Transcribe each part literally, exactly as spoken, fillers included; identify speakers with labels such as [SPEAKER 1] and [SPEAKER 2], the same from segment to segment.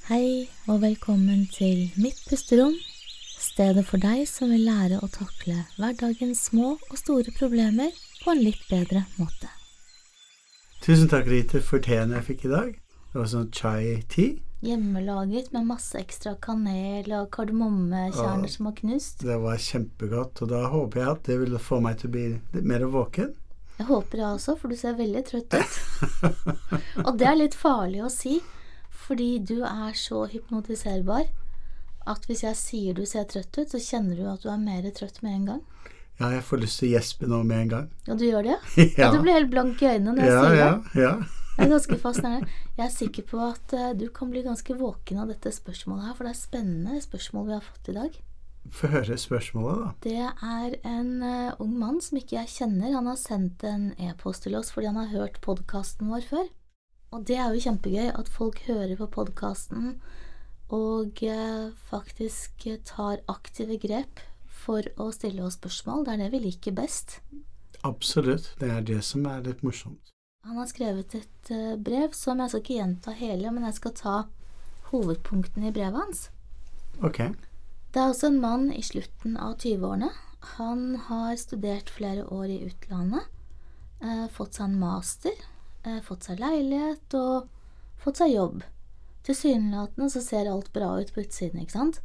[SPEAKER 1] Hei og velkommen til Mitt pusterom, stedet for deg som vil lære å takle hverdagens små og store problemer på en litt bedre måte.
[SPEAKER 2] Tusen takk, Rite, for teen jeg fikk i dag. Det var sånn chai-tea.
[SPEAKER 1] Hjemmelaget med masse ekstra kanel og kardemommekjerner som var knust.
[SPEAKER 2] Det var kjempegodt, og da håper jeg at det vil få meg til å bli litt mer våken.
[SPEAKER 1] Jeg håper det også, for du ser veldig trøtt ut. Og det er litt farlig å si, fordi du er så hypnotiserbar at hvis jeg sier du ser trøtt ut, så kjenner du at du er mer trøtt med en gang.
[SPEAKER 2] Ja, jeg får lyst til å gjespe nå med en gang.
[SPEAKER 1] Og du gjør det?
[SPEAKER 2] Ja.
[SPEAKER 1] Og du blir helt blank i øynene når jeg
[SPEAKER 2] ja,
[SPEAKER 1] sier det.
[SPEAKER 2] Ja, ja.
[SPEAKER 1] Det er ganske fascinerende. Jeg er sikker på at uh, du kan bli ganske våken av dette spørsmålet her, for det er spennende spørsmål vi har fått i dag.
[SPEAKER 2] Få høre spørsmålet da.
[SPEAKER 1] Det er en uh, ung mann som ikke jeg kjenner. Han har sendt en e-post til oss fordi han har hørt podcasten vår før. Og det er jo kjempegøy at folk hører på podcasten og uh, faktisk tar aktive grep for å stille oss spørsmål. Det er det vi liker best.
[SPEAKER 2] Absolutt. Det er det som er litt morsomt.
[SPEAKER 1] Han har skrevet et uh, brev som jeg skal ikke gjenta hele, men jeg skal ta hovedpunktene i brevet hans.
[SPEAKER 2] Ok.
[SPEAKER 1] Det er også en mann i slutten av tyve-årene. Han har studert flere år i utlandet, uh, fått seg en master, fått seg leilighet og fått seg jobb. Tilsynelatende så ser alt bra ut på utsiden, ikke sant?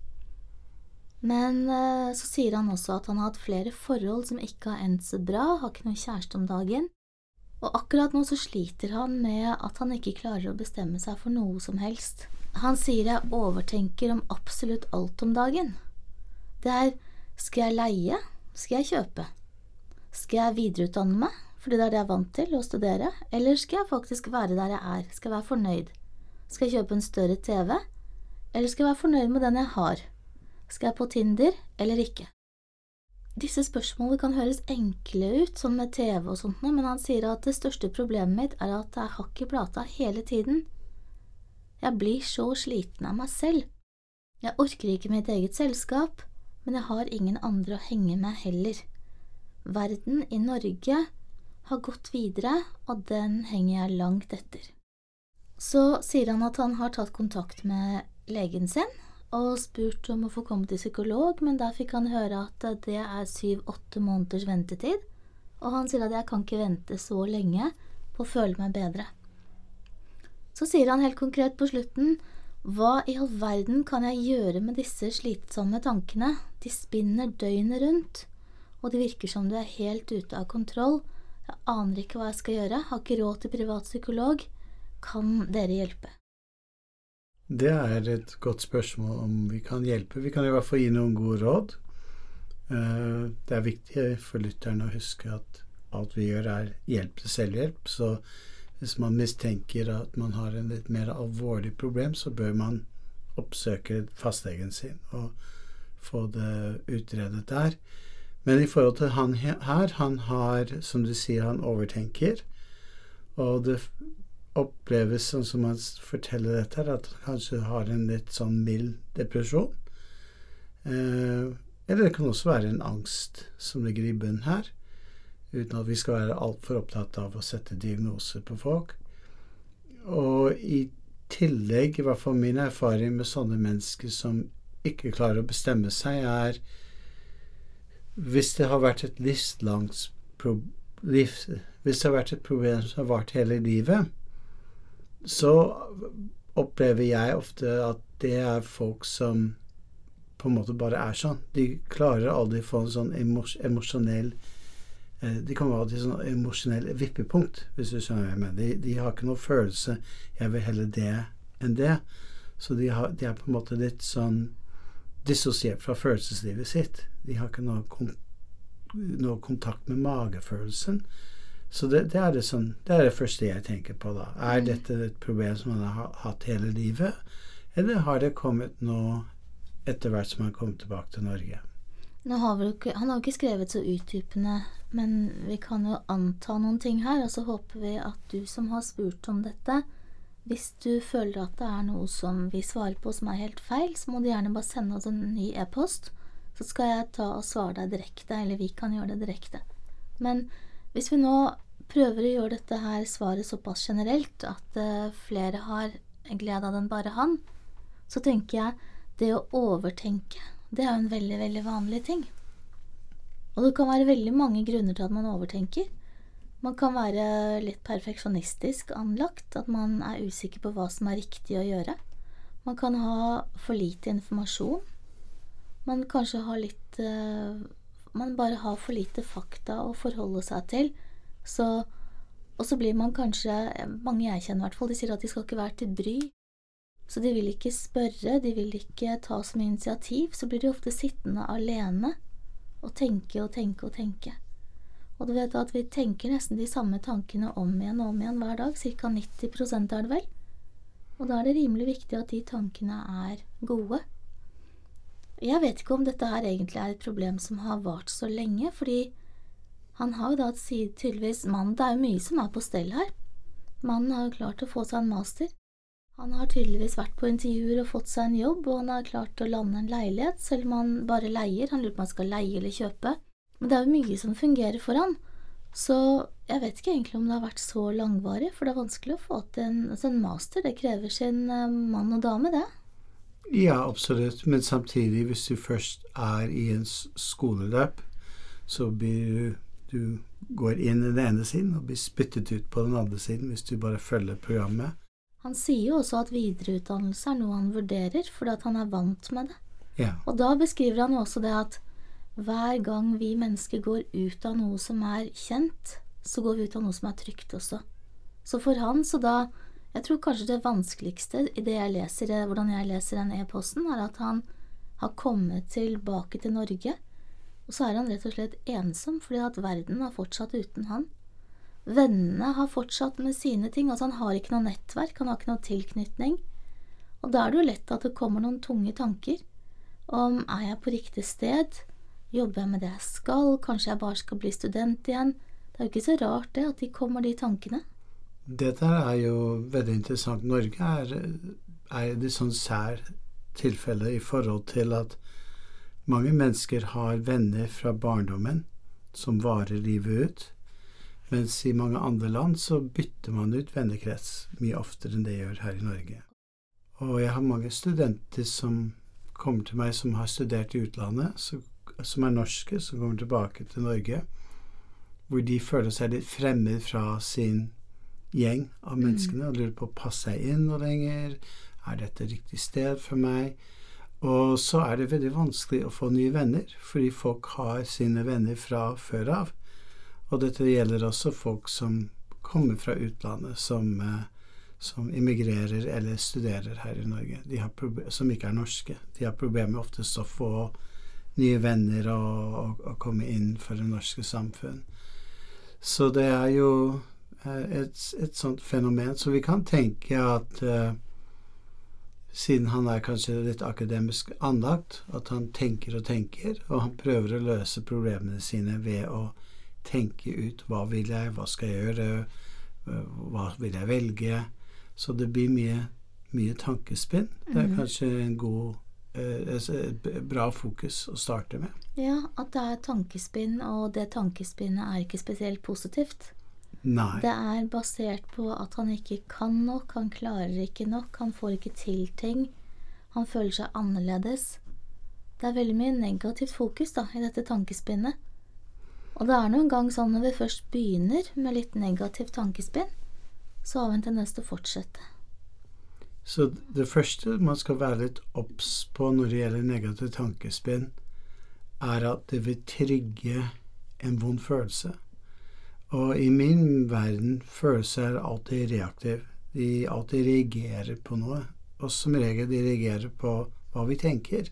[SPEAKER 1] Men eh, så sier han også at han har hatt flere forhold som ikke har endt så bra, har ikke noen kjæreste om dagen. Og akkurat nå så sliter han med at han ikke klarer å bestemme seg for noe som helst. Han sier jeg overtenker om absolutt alt om dagen. Det er, skal jeg leie? Skal jeg kjøpe? Skal jeg videreutdanne meg? Fordi det er det jeg er vant til, å studere. Eller skal jeg faktisk være der jeg er? Skal jeg være fornøyd? Skal jeg kjøpe en større T V? Eller skal jeg være fornøyd med den jeg har? Skal jeg på Tinder, eller ikke? Disse spørsmålene kan høres enkle ut, sånn med T V og sånt, men han sier at det største problemet mitt er at jeg har ikke plata hele tiden. Jeg blir så sliten av meg selv. Jeg orker ikke mitt eget selskap, men jeg har ingen andre å henge med heller. Verden i Norge har gått videre, og den henger jeg langt etter. Så sier han at han har tatt kontakt med legen sin, og spurt om å få komme til psykolog, men der fikk han høre at det er syv-åtte måneders ventetid, og han sier at jeg kan ikke vente så lenge på å føle meg bedre. Så sier han helt konkret på slutten, hva i all verden kan jeg gjøre med disse slitsomme tankene? De spinner døgnet rundt, og det virker som du er helt ute av kontroll. Jeg aner ikke hva jeg skal gjøre, har ikke råd til privat psykolog. Kan dere hjelpe?
[SPEAKER 2] Det er et godt spørsmål om vi kan hjelpe. Vi kan i hvert fall gi noen gode råd. Det er viktig for lytterne å huske at alt vi gjør er hjelp til selvhjelp, så hvis man mistenker at man har en litt mer alvorlig problem, så bør man oppsøke fastlegen sin og få det utredet der. Men i forhold til han her, han har, som du sier, han overtenker, og det oppleves sånn som han forteller dette, at han kanskje har en litt sånn mild depresjon. Eh, eller det kan også være en angst som ligger i bunnen her, uten at vi skal være alt for opptatt av å sette diagnoser på folk. Og i tillegg, i hvert fall min erfaring med sånne mennesker som ikke klarer å bestemme seg, er hvis det har vært et livslangt pro liv, hvis det har vært et problem som har vart hele livet, så opplever jeg ofte at det er folk som på en måte bare er sånn. De klarer aldri å få en sånn emos emosjonell eh, de kommer alltid til sånn emosjonell vippepunkt, hvis du skjønner hva jeg mener. De, de har ikke noen følelse, jeg vil heller det enn det. Så de, har, de er på en måte litt sånn dissosiert fra følelseslivet sitt. De har ikke noe, kon noe kontakt med magefølelsen. Så det, det, er det, sånn, det er det første jeg tenker på da. Er mm. dette et problem som man har hatt hele livet? Eller har det kommet noe etter hvert som han kom tilbake til Norge?
[SPEAKER 1] Nå har vi ikke, han har ikke skrevet så utdypende, men vi kan jo anta noen ting her, og så håper vi at du som har spurt om dette, hvis du føler at det er noe som vi svarer på som er helt feil, så må du gjerne bare sende oss en ny e-post, så skal jeg ta og svare deg direkte, eller vi kan gjøre det direkte. Men hvis vi nå prøver å gjøre dette her svaret såpass generelt, at uh, flere har glede av den bare han, så tenker jeg det å overtenke, det er jo en veldig, veldig vanlig ting. Og det kan være veldig mange grunner til at man overtenker. Man kan være litt perfeksjonistisk anlagt, at man er usikker på hva som er riktig å gjøre. Man kan ha for lite informasjon. Man kanskje har litt, uh, man bare har for lite fakta å forholde seg til. Så, og så blir man kanskje, mange jeg kjenner i hvert fall, de sier at de skal ikke være til bry. Så de vil ikke spørre, de vil ikke ta som initiativ, så blir de ofte sittende alene og tenke og tenke og tenke. Og du vet at vi tenker nesten de samme tankene om igjen og om igjen hver dag, cirka nitti prosent er det vel. Og da er det rimelig viktig at de tankene er gode. Jeg vet ikke om dette her egentlig er et problem som har vart så lenge, fordi han har jo da tydeligvis, mannen, det er jo mye som er på stell her. Mannen har jo klart å få seg en master. Han har tydeligvis vært på intervjuer og fått seg en jobb, og han har klart å lande en leilighet, selv om han bare leier. Han lurer på om han skal leie eller kjøpe. Men det er jo mye som fungerer for han. Så jeg vet ikke egentlig om det har vært så langvarig, for det er vanskelig å få til en, altså en master. Det krever sin uh, mann og dame, det.
[SPEAKER 2] Ja, absolutt. Men samtidig, hvis du først er i en skoleløp, så blir du, du går inn i den ene siden og blir spyttet ut på den andre siden hvis du bare følger programmet.
[SPEAKER 1] Han sier jo også at videreutdannelse er noe han vurderer, fordi at han er vant med det.
[SPEAKER 2] Ja.
[SPEAKER 1] Og da beskriver han jo også det at hver gang vi mennesker går ut av noe som er kjent, så går vi ut av noe som er trygt også. Så for han, så da, jeg tror kanskje det vanskeligste i det jeg leser, hvordan jeg leser den e-posten, er at han har kommet tilbake til Norge, og så er han rett og slett ensom, fordi at verden har fortsatt uten han. Vennene har fortsatt med sine ting, altså han har ikke noe nettverk, han har ikke noe tilknytning, og da er det jo lett at det kommer noen tunge tanker, om er jeg på riktig sted, jobber jeg med det jeg skal, kanskje jeg bare skal bli student igjen. Det er jo ikke så rart det, at de kommer de tankene.
[SPEAKER 2] Dette er jo veldig interessant. Norge er, er det sånn sær tilfelle i forhold til at mange mennesker har venner fra barndommen som varer livet ut, mens i mange andre land så bytter man ut vennekrets mye oftere enn det gjør her i Norge. Og jeg har mange studenter som kommer til meg som har studert i utlandet, så som er norske, som kommer tilbake til Norge, hvor de føler seg litt fremmed fra sin gjeng av menneskene, og lurer på å passe seg inn noe lenger, er dette riktig sted for meg? Og så er det veldig vanskelig å få nye venner, fordi folk har sine venner fra før av. Og dette gjelder også folk som kommer fra utlandet, som, som immigrerer eller studerer her i Norge, de har proble- som ikke er norske. De har problemer oftest å få nye venner og, og, og komme inn for det norske samfunn. Så det er jo et, et sånt fenomen. Så vi kan tenke at uh, siden han er kanskje litt akademisk anlagt, at han tenker og tenker, og han prøver å løse problemene sine ved å tenke ut hva vil jeg, hva skal jeg gjøre, hva vil jeg velge. Så det blir mye, mye tankespinn. Det er kanskje en god et bra fokus å starte med.
[SPEAKER 1] Ja, at det er tankespinn, og det tankespinnet er ikke spesielt positivt.
[SPEAKER 2] Nei.
[SPEAKER 1] Det er basert på at han ikke kan nok, han klarer ikke nok, han får ikke til ting, han føler seg annerledes. Det er veldig mye negativt fokus da, i dette tankespinnet. Og det er noen gang sånn når vi først begynner med litt negativt tankespinn, så har vi en tendens til å fortsette.
[SPEAKER 2] Så det første man skal være litt obs på når det gjelder negativ tankespinn, er at det vil trigge en vond følelse. Og i min verden, følelser er alltid reaktiv. De alltid reagerer på noe. Og som regel de reagerer på hva vi tenker.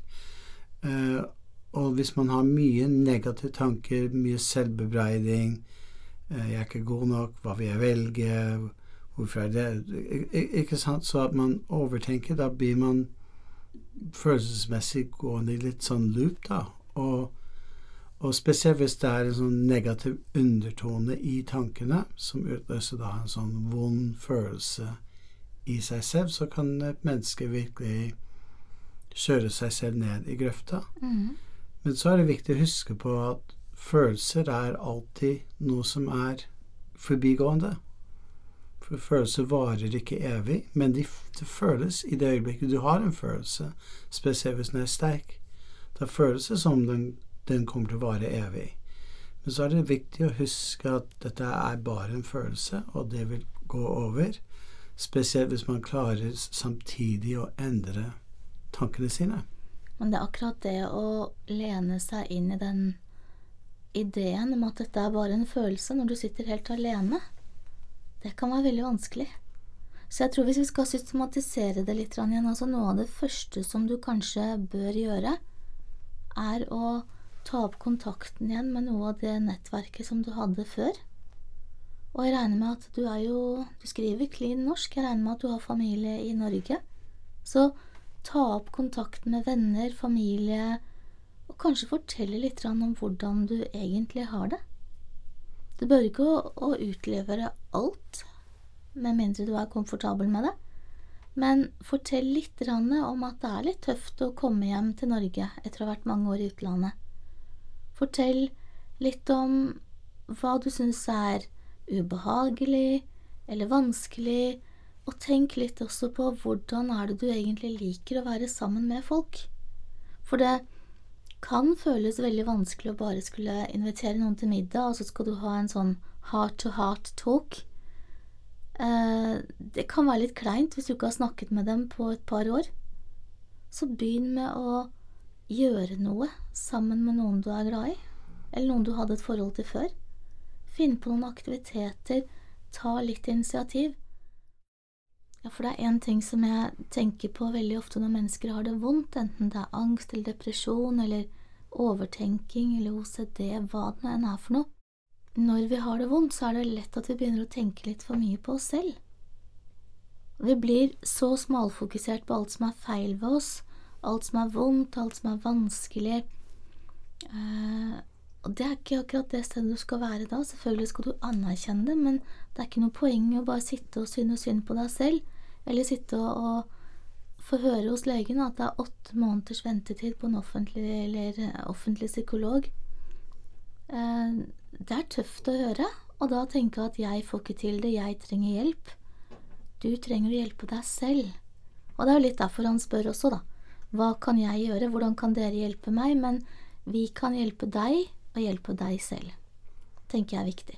[SPEAKER 2] Uh, og hvis man har mye negative tanker, mye selvbebreiding, uh, jeg er ikke god nok, hva vil jeg velge, hvorfor er det, ikke sant? Så at man overtenker, da blir man følelsesmessig gående i litt sånn loop da, og, og spesielt hvis det er en sånn negativ undertone i tankene, som utløser da en sånn vond følelse i seg selv, så kan et menneske virkelig kjøre seg selv ned i grøfta. Mm. Men så er det viktig å huske på at følelser er alltid noe som er forbigående. For følelser varer ikke evig, men de, det føles i det øyeblikket du har en følelse, spesielt hvis den er sterk. Det føles det som den, den kommer til å vare evig. Men så er det viktig å huske at dette er bare en følelse, og det vil gå over. Spesielt hvis man klarer samtidig å endre tankene sine.
[SPEAKER 1] Men det er akkurat det å lene seg inn i den ideen om at dette er bare en følelse når du sitter helt alene. Det kan være veldig vanskelig. Så jeg tror hvis vi skal systematisere det litt igjen, altså noe av det første som du kanskje bør gjøre, er å ta opp kontakten igjen med noe av det nettverket som du hadde før. Og jeg regner med at du er jo, du skriver clean norsk, jeg regner med at du har familie i Norge. Så ta opp kontakten med venner, familie, og kanskje fortelle litt om hvordan du egentlig har det. Du bør ikke å, å utlevere alt, med mindre du er komfortabel med det. Men fortell litt om at det er litt tøft å komme hjem til Norge etter å ha vært mange år i utlandet. Fortell litt om hva du synes er ubehagelig eller vanskelig, og tenk litt også på hvordan er det du egentlig liker å være sammen med folk. For det kan føles veldig vanskelig å bare skulle invitere noen til middag, og så skal du ha en sånn heart-to-heart talk. Eh, det kan være litt kleint hvis du ikke har snakket med dem på et par år. Så begynn med å gjøre noe sammen med noen du er glad i, eller noen du hadde et forhold til før. Finn på noen aktiviteter, ta litt initiativ. Ja, for det er en ting som jeg tenker på veldig ofte når mennesker har det vondt, enten det er angst eller depresjon eller overtenking eller O C D, hva det nå enn er for noe. Når vi har det vondt, så er det lett at vi begynner å tenke litt for mye på oss selv. Vi blir så smalfokusert på alt som er feil ved oss, alt som er vondt, alt som er vanskelig. Eh, og det er ikke akkurat det stedet du skal være da. Selvfølgelig skal du anerkjenne det, men det er ikke noe poeng å bare sitte og synes synd på deg selv, eller sitte og, og få høre hos legen at det er åtte måneders ventetid på en offentlig, eller offentlig psykolog. Eh, det er tøft å høre, og da tenke at jeg får ikke til det, jeg trenger hjelp. Du trenger å hjelpe deg selv. Og det er jo litt derfor han spør også da. Hva kan jeg gjøre? Hvordan kan dere hjelpe meg? Men vi kan hjelpe deg og hjelpe deg selv. Tenker jeg er viktig.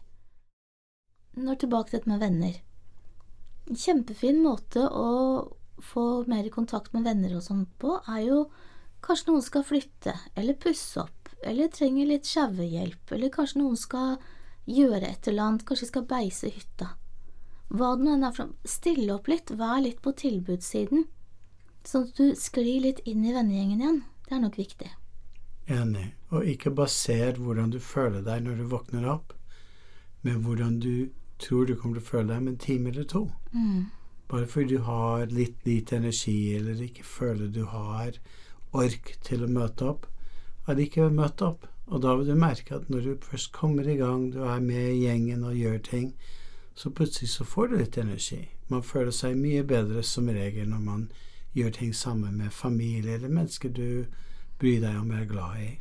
[SPEAKER 1] Nå tilbake til dette med venner. En kjempefin måte å få mer kontakt med venner og sånt på er jo kanskje noen skal flytte, eller pusse opp, eller trenger litt sjauehjelp, eller kanskje noen skal gjøre et eller annet, kanskje skal beise hytta. Hva det nå enn er for, stille opp litt, vær litt på tilbudssiden, sånn at du sklir litt inn i vennegjengen igjen. Det er nok viktig.
[SPEAKER 2] Enig, og ikke baser hvordan du føler deg når du våkner opp, men hvordan du tror du kommer til å føle deg om en time eller to.
[SPEAKER 1] Mm.
[SPEAKER 2] Bare fordi du har litt lite energi, eller ikke føler du har ork til å møte opp, er det ikke å møte opp. Og da vil du merke at når du først kommer i gang, du er med i gjengen og gjør ting, så plutselig så får du litt energi. Man føler seg mye bedre som regel når man gjør ting sammen med familie eller mennesker du bryr deg om og er glad i.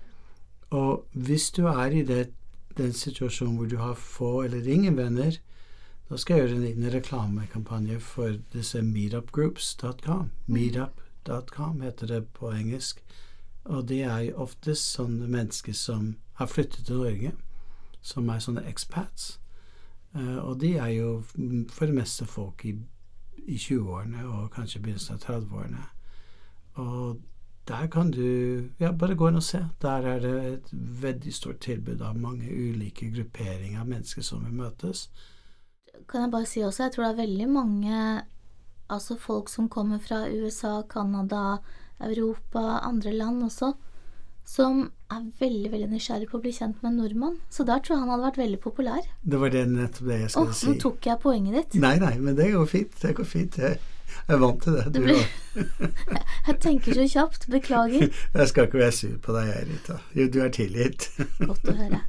[SPEAKER 2] Og hvis du er i det, den situasjonen hvor du har få eller ingen venner, da skal jeg gjøre en liten reklamekampanje for disse meetupgroups dot com. meetup dot com heter det på engelsk. Og det er oftest sånne mennesker som har flyttet til Norge, som er sånne expats. Uh, og de er jo for det meste folk i, i tjueårene og kanskje begynnelsen av trettiårene. Og der kan du ja, bare gå inn og se. Der er det et veldig stort tilbud av mange ulike grupperinger av mennesker som vil møtes.
[SPEAKER 1] Kan jeg bare si også, jeg tror det er veldig mange altså folk som kommer fra U S A, Kanada, Europa, andre land også, som er veldig, veldig nysgjerrig på å bli kjent med en nordmann. Så der tror jeg han hadde vært veldig populær.
[SPEAKER 2] Det var det nettopp det jeg skulle
[SPEAKER 1] Åh,
[SPEAKER 2] si.
[SPEAKER 1] nå tok jeg poenget ditt.
[SPEAKER 2] Nei, nei, men det går fint. Det går fint. Jeg er vant til det. Du
[SPEAKER 1] blir... jeg tenker så kjapt. Beklager.
[SPEAKER 2] Jeg skal ikke være sur på deg, Rita. Jo, du er tilgitt.
[SPEAKER 1] Godt å høre.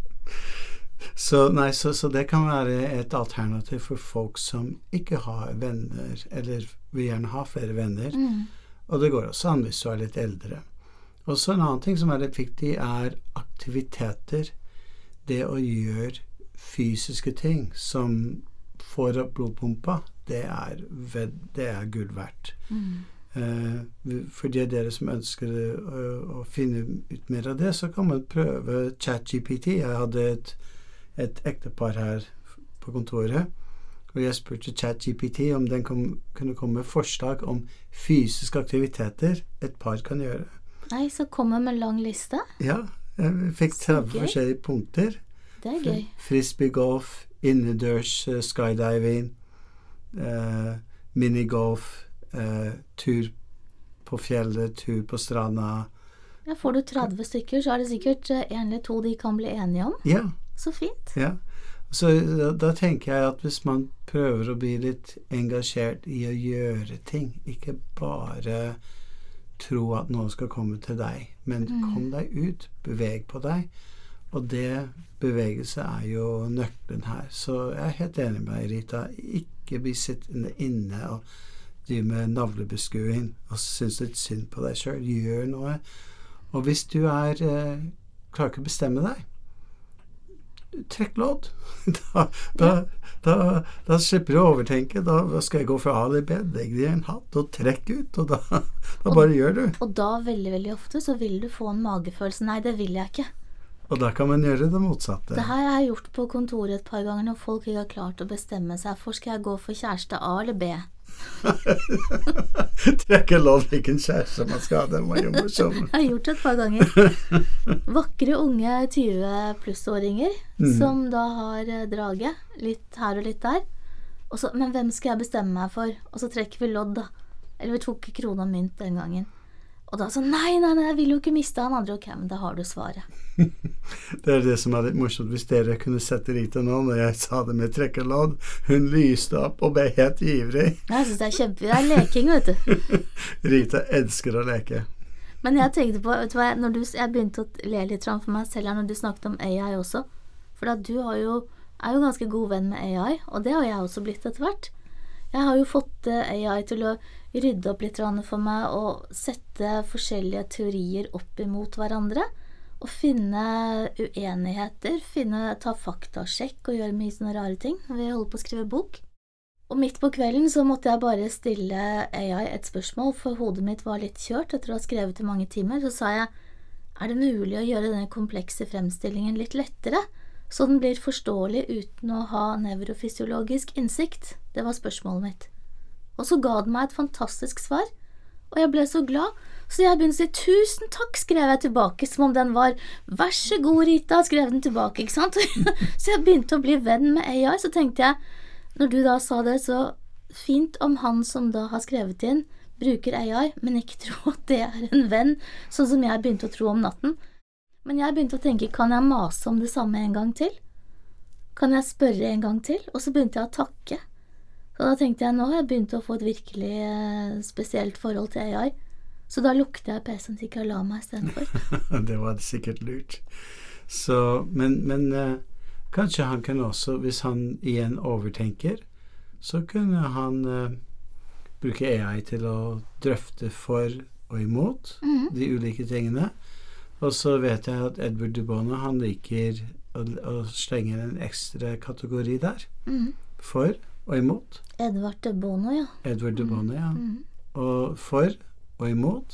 [SPEAKER 2] Så, nei, så, så det kan være et alternativ for folk som ikke har venner, eller vil gjerne ha flere venner.
[SPEAKER 1] Mm.
[SPEAKER 2] Og det går også an hvis du er litt eldre. Og så en annen ting som er litt viktig er aktiviteter. Det å gjøre fysiske ting som får opp blodpumpa, det er, ved, det er gull verdt.
[SPEAKER 1] Mm.
[SPEAKER 2] Eh, for de dere som ønsker å, å finne ut mer av det, så kan man prøve ChatGPT. Jeg hadde et, et ektepar her på kontoret, og jeg spurte ChatGPT om den kom, kunne komme med forslag om fysiske aktiviteter et par kan gjøre.
[SPEAKER 1] Nei, så kommer med en lang liste.
[SPEAKER 2] Ja, jeg fikk tretti forskjellige punkter.
[SPEAKER 1] Det er gøy.
[SPEAKER 2] Frisbeegolf, innendørs uh, skydiving, uh, minigolf, uh, tur på fjellet, tur på stranda.
[SPEAKER 1] Ja, får du tretti stykker, så er det sikkert uh, en eller to de kan bli enige om.
[SPEAKER 2] Ja.
[SPEAKER 1] Så fint.
[SPEAKER 2] Ja. Så da, da tenker jeg at hvis man prøver å bli litt engasjert i å gjøre ting, ikke bare tro at noen skal komme til deg, men mm. kom deg ut, beveg på deg, og det bevegelse er jo nøkkelen her. Så jeg er helt enig med deg, Rita. Ikke bli sittende inne og drive med navlebeskuing og synes litt synd på deg selv. Gjør noe. Og hvis du er eh, klarer ikke å bestemme deg, trekk lodd. Da, da, da, da slipper du å overtenke. Da skal jeg gå fra A til B, legg deg i en hatt og trekk ut, og da, da
[SPEAKER 1] og,
[SPEAKER 2] bare gjør du.
[SPEAKER 1] Og da veldig, veldig ofte så vil du få en magefølelse. Nei, det vil jeg ikke.
[SPEAKER 2] Og da kan man gjøre det motsatte.
[SPEAKER 1] Det her har jeg gjort på kontoret et par ganger når folk ikke har klart å bestemme seg for skal jeg gå for kjæreste A eller B.
[SPEAKER 2] Trekke lodd, ikke en kjæreste man skal ha. Det var jo morsomt.
[SPEAKER 1] Jeg har gjort det et par ganger. Vakre unge tyve plussåringer mm. som da har draget litt her og litt der. Og så, men hvem skal jeg bestemme meg for? Og så trekker vi lodd da. Eller vi tok krone og mynt den gangen. Og da så, nei, nei, nei, jeg vil jo ikke miste han andre. Ok, men da har du svaret.
[SPEAKER 2] Det er det som er litt morsomt. Hvis dere kunne sette Rita nå, når jeg sa det med trekkelodd, hun lyste opp og ble helt ivrig.
[SPEAKER 1] Jeg synes det er kjempe, det er leking, vet du.
[SPEAKER 2] Rita elsker å leke.
[SPEAKER 1] Men jeg tenkte på, vet du hva, når du, jeg begynte å le litt for meg selv her når du snakket om A I også. For da du har jo, er jo ganske god venn med A I, og det har jeg også blitt etter hvert. Jeg har jo fått A I til å rydde opp litt for meg og sette forskjellige teorier opp imot hverandre og finne uenigheter, finne, ta faktasjekk og gjøre mye sånne rare ting. Vi holder på å skrive bok. Og midt på kvelden så måtte jeg bare stille A I et spørsmål, for hodet mitt var litt kjørt etter å ha skrevet i mange timer. Så sa jeg, er det mulig å gjøre denne komplekse fremstillingen litt lettere, så den blir forståelig uten å ha nevrofysiologisk innsikt? Det var spørsmålet mitt. Og så ga den meg et fantastisk svar, og jeg ble så glad, så jeg begynte å si tusen takk, skrev jeg tilbake, som om den var, vær så god Rita, skrev den tilbake, ikke sant? Så jeg begynte å bli venn med A I, så tenkte jeg, når du da sa det, så fint om han som da har skrevet inn, bruker A I, men ikke tro at det er en venn, sånn som jeg begynte å tro om natten. Men jeg begynte å tenke, kan jeg mase om det samme en gang til? Kan jeg spørre en gang til? Og så begynte jeg å takke. Så da tenkte jeg, nå har jeg begynt å få et virkelig eh, spesielt forhold til A I. Så da lukte jeg P C-en til ikke å la meg i stedet for.
[SPEAKER 2] Det var sikkert lurt. Så, men men eh, kanskje han kan også, hvis han igjen overtenker, så kunne han eh, bruke A I til å drøfte for og imot mm. de ulike tingene. Og så vet jeg at Edward de Bono, han liker å, å slenge en ekstra kategori der. Mm. For og imot.
[SPEAKER 1] Edward de Bono, ja.
[SPEAKER 2] Edward de Bono, ja. Mm. Og for og imot,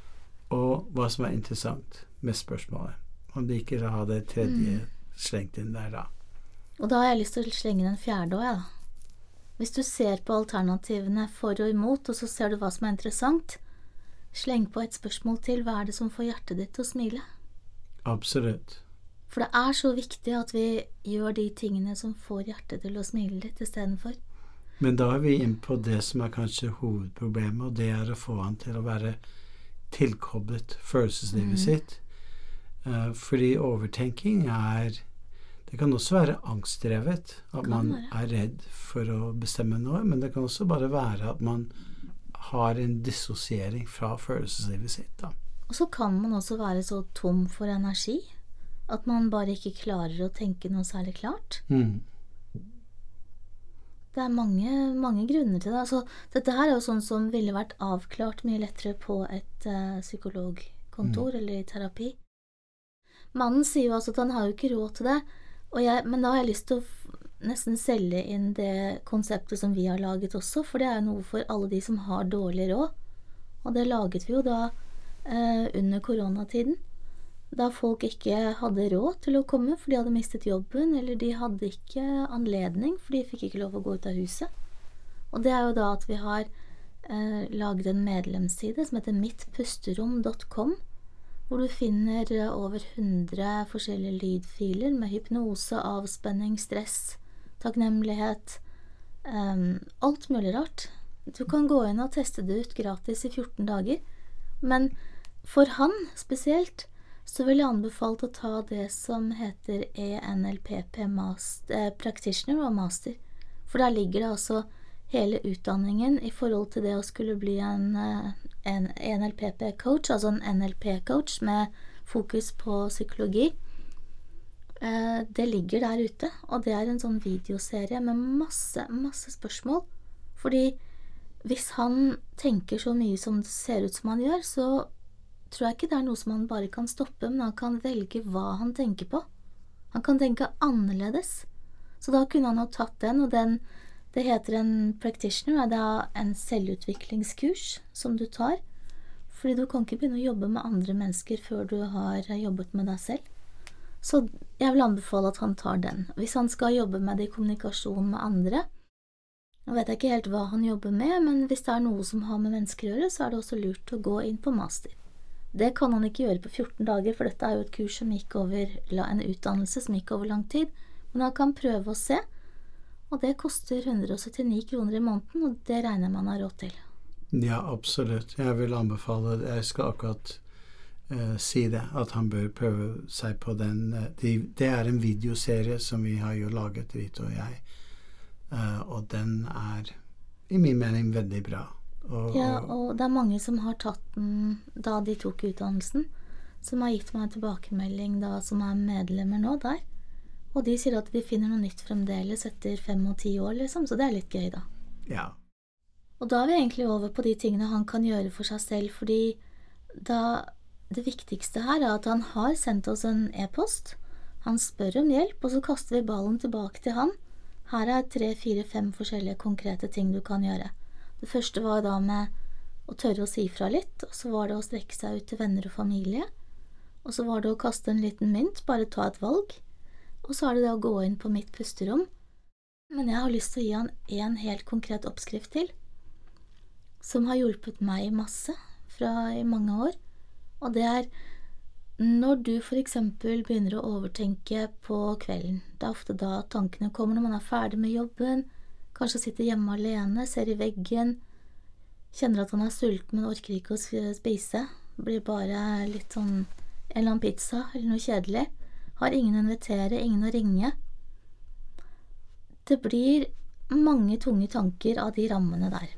[SPEAKER 2] og hva som er interessant med spørsmålet. Han liker å ha det tredje mm. slengt inn der da.
[SPEAKER 1] Og da har jeg lyst til å slenge den fjerde også, ja da. Hvis du ser på alternativene for og imot, og så ser du hva som er interessant, sleng på et spørsmål til, hva er det som får hjertet ditt til å smile?
[SPEAKER 2] Absolutt.
[SPEAKER 1] For det er så viktig at vi gjør de tingene som får hjertet til å smile litt i stedet for.
[SPEAKER 2] Men da er vi inn på det som er kanskje hovedproblemet, og det er å få han til å være tilkoblet følelseslivet mm. sitt. Uh, fordi overtenking er, det kan også være angstdrevet, at man er redd for å bestemme noe, men det kan også bare være at man har en dissosiering fra følelseslivet sitt da.
[SPEAKER 1] Og så kan man også være så tom for energi, at man bare ikke klarer å tenke noe særlig klart. Mm. Det er mange, mange grunner til det. Altså, dette her er jo sånn som ville vært avklart mye lettere på et uh, psykologkontor mm. eller i terapi. Mannen sier jo altså at han har jo ikke råd til det, og jeg, men da har jeg lyst til å nesten selge inn det konseptet som vi har laget også, for det er jo noe for alle de som har dårlig råd. Og det laget vi jo da eh, under koronatiden, da folk ikke hadde råd til å komme, for de hadde mistet jobben, eller de hadde ikke anledning, for de fikk ikke lov å gå ut av huset. Og det er jo da at vi har eh, laget en medlemsside som heter mitt pusterom punktum com, hvor du finner over hundre forskjellige lydfiler med hypnose, avspenning, stress, takknemlighet, um, alt mulig rart. Du kan gå inn og teste det ut gratis i fjorten dager, men for han spesielt, så vil jeg anbefale å ta det som heter E N L P P master, eh, Practitioner og Master, for der ligger det altså hele utdanningen i forhold til det å skulle bli en, en E N L P P-coach, altså en N L P-coach med fokus på psykologi. Eh, det ligger der ute, og det er en sånn videoserie med masse, masse spørsmål, fordi hvis han tenker så mye som det ser ut som han gjør, så tror jeg ikke det er noe som han bare kan stoppe, men han kan velge hva han tenker på. Han kan tenke annerledes. Så da kunne han ha tatt den, og den, det heter en practitioner, det er en selvutviklingskurs som du tar, fordi du kan ikke begynne å jobbe med andre mennesker før du har jobbet med deg selv. Så jeg vil anbefale at han tar den. Hvis han skal jobbe med det i kommunikasjon med andre, jeg vet ikke helt hva han jobber med, men hvis det er noe som har med mennesker å gjøre, så er det også lurt å gå inn på master. Det kan han ikke gjøre på fjorten dager, for dette er jo et kurs som gikk over, en utdannelse som gikk over lang tid, men han kan prøve å se, og det koster hundre og syttini kroner i måneden, og det regner man har råd til.
[SPEAKER 2] Ja, absolutt. Jeg vil anbefale det. Jeg skal akkurat uh, si det, at han bør prøve seg på den. Uh, de, det er en videoserie som vi har jo laget, Rita og jeg, uh, og den er i min mening veldig bra. Og,
[SPEAKER 1] ja, og det er mange som har tatt den da de tok utdannelsen, som har gitt meg tilbakemelding da, som er medlemmer nå der, og de sier at de finner noe nytt fremdeles etter fem og ti år, liksom, så det er litt gøy da.
[SPEAKER 2] Ja.
[SPEAKER 1] Og da er vi egentlig over på de tingene han kan gjøre for seg selv, fordi da det viktigste her er at han har sendt oss en e-post, han spør om hjelp, og så kaster vi ballen tilbake til han. Her er tre, fire, fem forskjellige konkrete ting du kan gjøre. Det første var da med å tørre å si fra litt, og så var det å strekke seg ut til venner og familie, og så var det å kaste en liten mynt, bare ta et valg, og så er det det å gå inn på mitt pusterom. Men jeg har lyst til å gi han en helt konkret oppskrift til, som har hjulpet meg masse fra i mange år, og det er når du for eksempel begynner å overtenke på kvelden. Det er ofte da tankene kommer når man er ferdig med jobben, kanskje sitter hjemme alene, ser i veggen, kjenner at han er sulten, men orker ikke å spise, blir bare litt sånn en eller annen pizza eller noe kjedelig, har ingen å invitere, ingen å ringe. Det blir mange tunge tanker av de rammene der.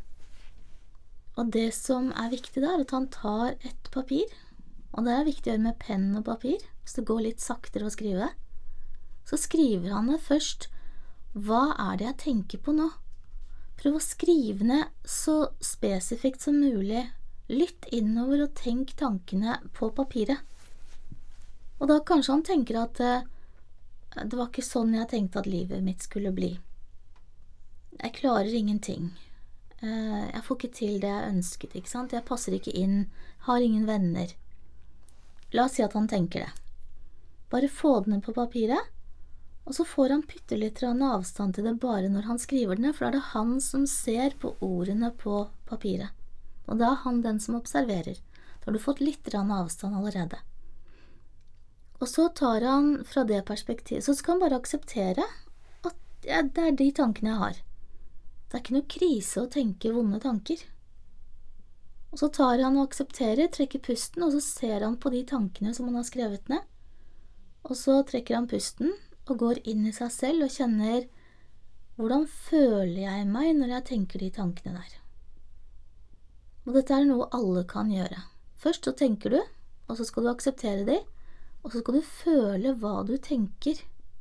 [SPEAKER 1] Og det som er viktig der, er at han tar et papir, og det er viktig å gjøre med penn og papir, hvis det går litt saktere å skrive. Så skriver han det først. Hva er det jeg tenker på nå? Prøv å skrive ned så spesifikt som mulig. Lytt innover og tenk tankene på papiret. Og da kanskje han tenker at eh, det var ikke sånn jeg tenkte at livet mitt skulle bli. Jeg klarer ingenting. Eh, jeg får ikke til det jeg ønsket, ikke sant? Jeg passer ikke inn, har ingen venner. La oss si at han tenker det. Bare få det ned på papiret, og så får han pytte litt avstand til det bare når han skriver det ned, for da er det han som ser på ordene på papiret. Og da er han den som observerer. Da har du fått litt avstand allerede. Og så tar han fra det perspektivet, så skal han bare akseptere at ja, det er de tankene jeg har. Det er ikke noe krise å tenke vonde tanker. Og så tar han og aksepterer, trekker pusten, og så ser han på de tankene som han har skrevet ned. Og så trekker han pusten og går inn i seg selv og kjenner hvordan føler jeg meg når jeg tenker de tankene der. Og dette er noe alle kan gjøre. Først så tenker du, og så skal du akseptere de, og så skal du føle hva du tenker.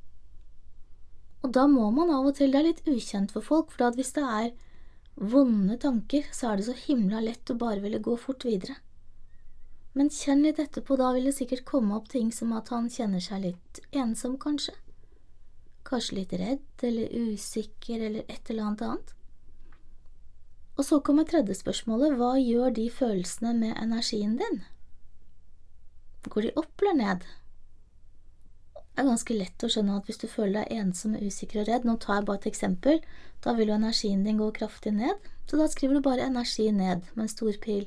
[SPEAKER 1] Og da må man av og til, det er litt ukjent for folk, for hvis det er vonde tanker, så er det så himla lett å bare ville gå fort videre. Men kjenn litt etterpå, da vil det sikkert komme opp ting som at han kjenner seg litt ensom kanskje. kanskje litt redd eller usikker eller et eller annet annet. Og så kommer tredje spørsmålet, hva gjør de følelsene med energien din? Går de opp eller ned? Det er ganske lett å skjønne at hvis du føler deg ensom, usikker og redd, nå tar jeg bare et eksempel, da vil jo energien din gå kraftig ned, så da skriver du bare energi ned med en stor pil.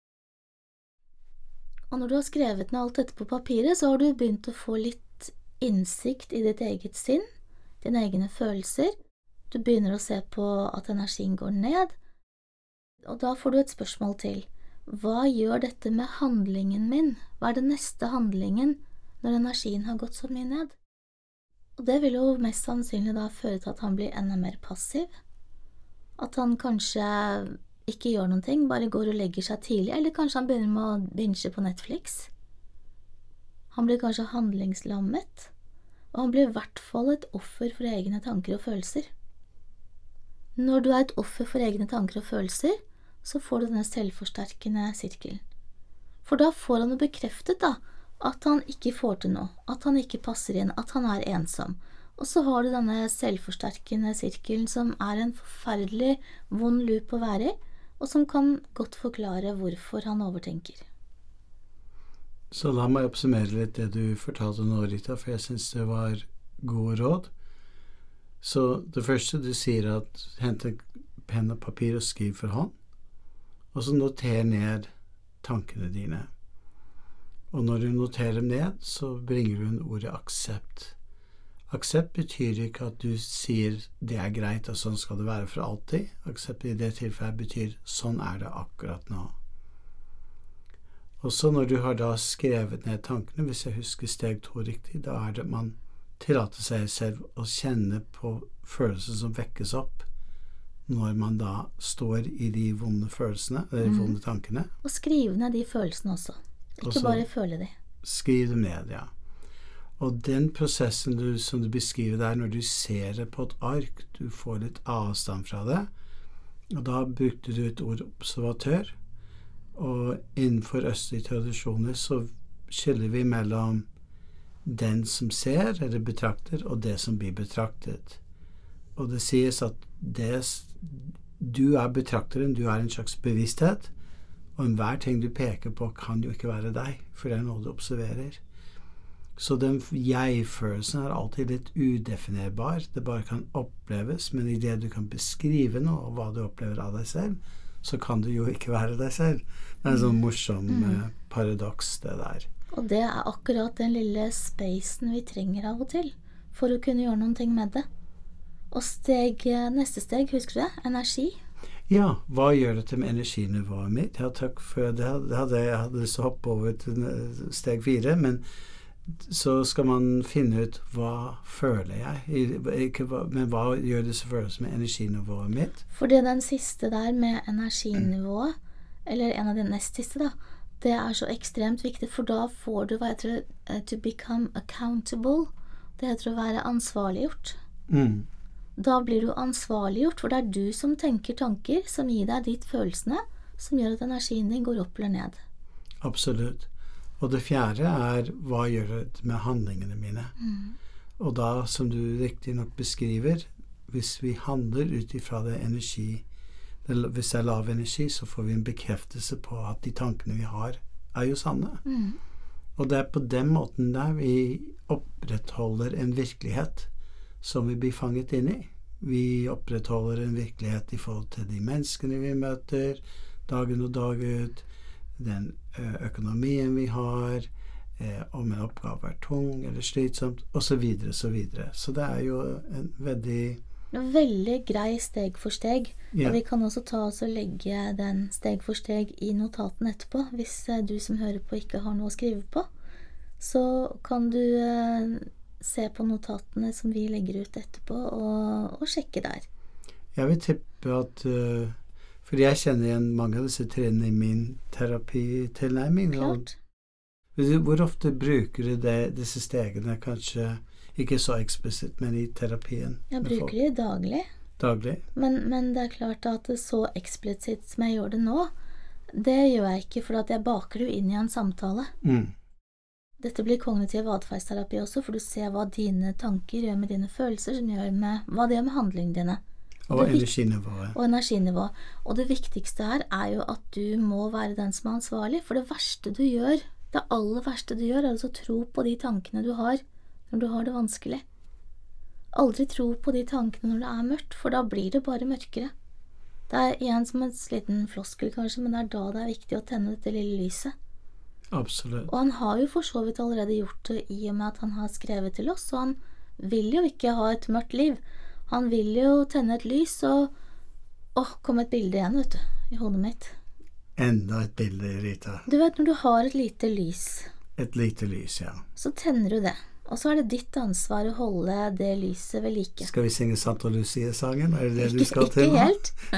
[SPEAKER 1] Og når du har skrevet ned alt dette på papiret, så har du begynt å få litt innsikt i ditt eget sinn, dine egne følelser. Du begynner å se på at energien går ned, og da får du et spørsmål til. Hva gjør dette med handlingen min? Hva er det neste handlingen når energien har gått så mye ned? Og det vil jo mest sannsynlig da føre til at han blir enda mer passiv. At han kanskje ikke gjør noen ting, bare går og legger seg tidlig, eller kanskje han begynner med å binge på Netflix. Han blir kanskje handlingslammet, og han blir i hvert fall et offer for egne tanker og følelser. Når du er et offer for egne tanker og følelser, så får du denne selvforsterkende sirkelen. For da får han jo bekreftet da, at han ikke får til noe, at han ikke passer inn, at han er ensom. Og så har du denne selvforsterkende sirkelen som er en forferdelig vond loop å være i, og som kan godt forklare hvorfor han overtenker.
[SPEAKER 2] Så la meg oppsummere litt det du fortalte nå, Rita, for jeg synes det var gode råd. Så det første du sier er at hente penn og papir og skriv for hånd, og så noter ned tankene dine. Og når du noterer dem ned, så bringer du en ordet aksept. Aksept betyr ikke at du sier det er greit, og sånn skal det være for alltid. Aksept i det tilfellet betyr sånn er det akkurat nå. Og så når du har da skrevet ned tankene, hvis jeg husker steg to riktig, da er det man tillater seg selv å kjenne på følelser som vekkes opp når man da står i de vonde følelsene, eller de vonde tankene.
[SPEAKER 1] Og skrive ned de følelsene også. Ikke også bare føle de.
[SPEAKER 2] Skriv dem ned, ja. Og den prosessen du, som du beskriver der, når du ser det på et ark, du får litt avstand fra det, og da brukte du et ord observatør, og innenfor østlige tradisjoner så skiller vi mellom den som ser eller betrakter, og det som blir betraktet. Og det sies at det, du er betrakteren, du er en slags bevissthet, og enhver ting du peker på kan jo ikke være deg, for det er noe du observerer. Så den jeg-følelsen er alltid litt udefinerbar. Det bare kan oppleves, men i det du kan beskrive noe, og hva du opplever av deg selv, så kan du jo ikke være deg selv. Det er en sånn morsom mm. eh, paradoks, det der.
[SPEAKER 1] Og det er akkurat den lille spacen vi trenger av og til, for å kunne gjøre noen ting med det. Og steg, neste steg, husker du det? Energi.
[SPEAKER 2] Ja, hva gjør det med energinivået mitt? Ja, takk for det. det hadde, jeg hadde lyst til å hoppe over til steg fire, men så skal man finne ut hva føler jeg, ikke hva, men hva gjør disse følelsene med energinivået mitt?
[SPEAKER 1] Fordi den siste der med energinivået, eller en av de nest siste da, det er så ekstremt viktig, for da får du hva heter det, to become accountable, det heter å være ansvarliggjort.
[SPEAKER 2] Mm.
[SPEAKER 1] Da blir du ansvarliggjort, for det er du som tenker tanker, som gir deg ditt følelsene, som gjør at energien din går opp eller ned.
[SPEAKER 2] Absolutt. Og det fjerde er, hva gjør det med handlingene mine?
[SPEAKER 1] Mm.
[SPEAKER 2] Og da, som du riktig nok beskriver, hvis vi handler ut ifra det energi, det, hvis det er lav energi, så får vi en bekreftelse på at de tankene vi har, er jo sanne.
[SPEAKER 1] Mm.
[SPEAKER 2] Og det er på den måten der vi opprettholder en virkelighet som vi blir fanget inn i. Vi opprettholder en virkelighet i forhold til de menneskene vi møter, dagen og dag ut, den økonomien vi har, eh, om en oppgave er tung eller slitsomt, og så videre, så videre. Så det er jo en veldig...
[SPEAKER 1] Veldig grei steg for steg,
[SPEAKER 2] ja.
[SPEAKER 1] Og vi kan også ta oss og legge den steg for steg i notaten etterpå. Hvis du som hører på ikke har noe å skrive på, så kan du eh, se på notatene som vi legger ut etterpå, og, og sjekke der.
[SPEAKER 2] Jeg vil tippe at, uh, for jeg kjenner igjen mange av disse trinnene i min terapitilnærming.
[SPEAKER 1] Klart.
[SPEAKER 2] Hvor ofte bruker du det, disse stegene, kanskje ikke så eksplisitt, men i terapien?
[SPEAKER 1] Jeg bruker det daglig.
[SPEAKER 2] Daglig?
[SPEAKER 1] Men, men det er klart at det er så eksplisitt som jeg gjør det nå, det gjør jeg ikke, for at jeg baker det inn i en samtale.
[SPEAKER 2] Mm.
[SPEAKER 1] Dette blir kognitiv atferdsterapi også, for du ser hva dine tanker gjør med dine følelser, som gjør med hva det gjør med handlingene dine.
[SPEAKER 2] Og, og energinivået.
[SPEAKER 1] Og energinivå. Og det viktigste her er jo at du må være den som er ansvarlig, for det verste du gjør, det aller verste du gjør, er altså å tro på de tankene du har når du har det vanskelig. Aldri tro på de tankene når det er mørkt, for da blir det bare mørkere. Det er igjen som en liten floskel kanskje, men det er da det er viktig å tenne dette lille lyset.
[SPEAKER 2] Absolutt.
[SPEAKER 1] Og han har jo for så vidt allerede gjort det i og med at han har skrevet til oss, og han vil jo ikke ha et mørkt liv. Han vil jo tenne et lys, og åh, kom et bilde igjen, vet du, i hodet mitt.
[SPEAKER 2] Enda et bilde, Rita.
[SPEAKER 1] Du vet, når du har et lite lys,
[SPEAKER 2] Et lite lys, ja.
[SPEAKER 1] så tenner du det. Og så er det ditt ansvar å holde det lyset ved like.
[SPEAKER 2] Skal vi synge Santa Lucia-sangen? Er det det
[SPEAKER 1] Ikke,
[SPEAKER 2] du skal til
[SPEAKER 1] ikke
[SPEAKER 2] nå?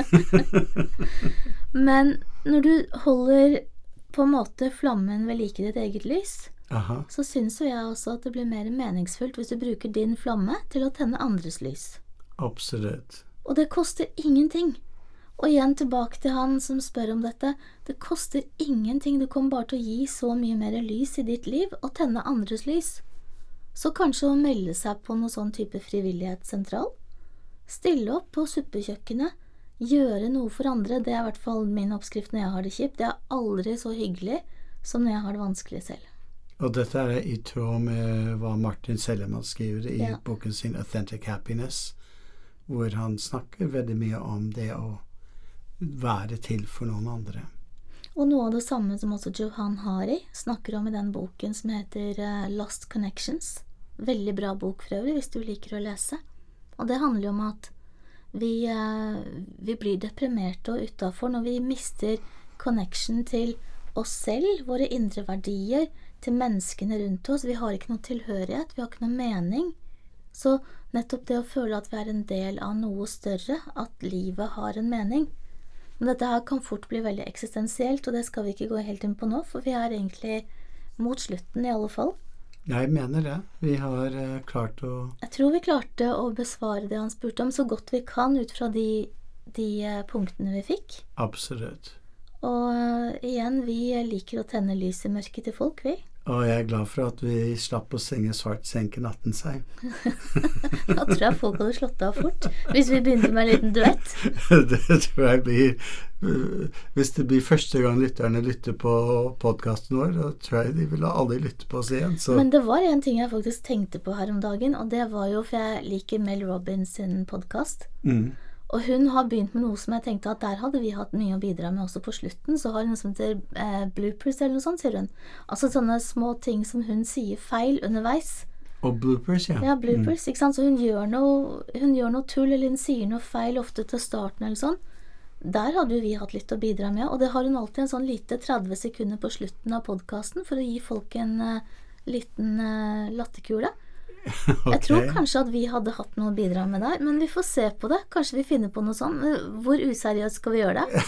[SPEAKER 1] helt. Men når du holder på en måte flammen ved like ditt eget lys,
[SPEAKER 2] Aha.
[SPEAKER 1] så synes jo jeg også at det blir mer meningsfullt hvis du bruker din flamme til å tenne andres lys.
[SPEAKER 2] Absolutt.
[SPEAKER 1] Og det koster ingenting. Og igjen tilbake til han som spør om dette. Det koster ingenting. Du kommer bare til å gi så mye mer lys i ditt liv og tenne andres lys. Så kanskje å melde seg på noen sånn type frivillighetssentral. Stille opp på suppekjøkkenet. Gjøre noe for andre. Det er i hvert fall min oppskrift når jeg har det kjipt. Det er aldri så hyggelig som når jeg har det vanskelig selv.
[SPEAKER 2] Og dette er i tråd med hva Martin Sellemann skriver i
[SPEAKER 1] Ja.
[SPEAKER 2] boken sin Authentic Happiness, hvor han snakker veldig mye om det å være til for noen andre.
[SPEAKER 1] Og noe av det samme som også Johan Hari snakker om i den boken som heter uh, Lost Connections. Veldig bra bok for øvrig, hvis du liker å lese. Og det handler jo om at vi, uh, vi blir deprimerte og utenfor når vi mister connection til oss selv, våre indre verdier, til menneskene rundt oss. Vi har ikke noe tilhørighet, vi har ikke noe mening. Så nettopp det å føle at vi er en del av noe større, at livet har en mening. Men dette her kan fort bli veldig eksistensielt, og det skal vi ikke gå helt inn på nå, for vi er egentlig mot slutten i alle fall.
[SPEAKER 2] Jeg mener det. Vi har uh, klart å...
[SPEAKER 1] Jeg tror vi klarte å besvare det han spurte om så godt vi kan ut fra de, de uh, punktene vi fikk.
[SPEAKER 2] Absolutt.
[SPEAKER 1] Og uh, igjen, vi liker å tenne lys i mørket til folk, vi.
[SPEAKER 2] Og jeg er glad for at vi slapp å synge Svart senke natten seg.
[SPEAKER 1] Da tror jeg folk hadde slått av fort, hvis vi begynte med en liten duett.
[SPEAKER 2] Det tror jeg blir... Hvis det blir første gang lytterne lytter på podcasten vår, da tror jeg de vil aldri lytte på oss igjen. Så.
[SPEAKER 1] Men det var en ting jeg faktisk tenkte på her om dagen, og det var jo, for jeg liker Mel Robbins sin podcast.
[SPEAKER 2] Mm.
[SPEAKER 1] Og hun har begynt med noe som jeg tenkte at der hadde vi hatt mye å bidra med også på slutten. Så har hun noe som heter eh, bloopers eller noe sånt, sier hun. Altså sånne små ting som hun sier feil underveis.
[SPEAKER 2] Og bloopers, ja.
[SPEAKER 1] Ja, bloopers, mm. ikke sant? Så hun gjør, noe, hun gjør noe tull, eller hun sier noe feil ofte til starten eller sånn. Der hadde jo vi hatt litt å bidra med, og det har hun alltid en sånn lite tretti sekunder på slutten av podcasten for å gi folk en uh, liten uh, latterkule. Okay. Jeg tror kanskje at vi hadde hatt noe å bidra med der, men vi får se på det. Kanskje vi finner på noe sånn. Hvor useriøst skal vi gjøre det?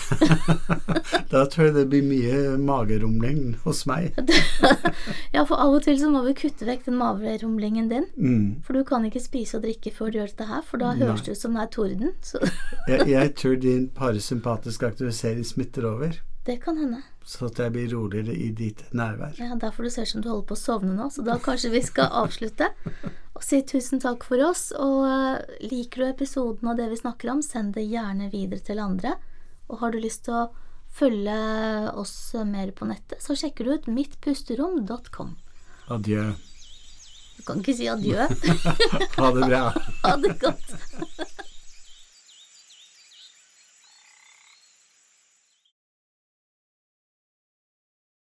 [SPEAKER 2] Da tror jeg det blir mye magerumling hos meg.
[SPEAKER 1] Ja, for av og til så må vi kutte vekk den magerumlingen din.
[SPEAKER 2] Mm.
[SPEAKER 1] For du kan ikke spise og drikke før du gjør dette her, for da Nei. Høres det ut som det er torden.
[SPEAKER 2] jeg, jeg tror din parasympatiske aktivisering smitter over.
[SPEAKER 1] Det kan hende.
[SPEAKER 2] Så at jeg blir roligere i ditt nærvær.
[SPEAKER 1] Ja, derfor du ser som du holder på å sovne nå, så da kanskje vi skal avslutte og si tusen takk for oss, og uh, liker du episoden og det vi snakker om, send det gjerne videre til andre, og har du lyst til å følge oss mer på nettet, så sjekker du ut mitt pusterom punktum com.
[SPEAKER 2] Adjø.
[SPEAKER 1] Du kan ikke si adjø.
[SPEAKER 2] Ha det bra.
[SPEAKER 1] Ha det godt.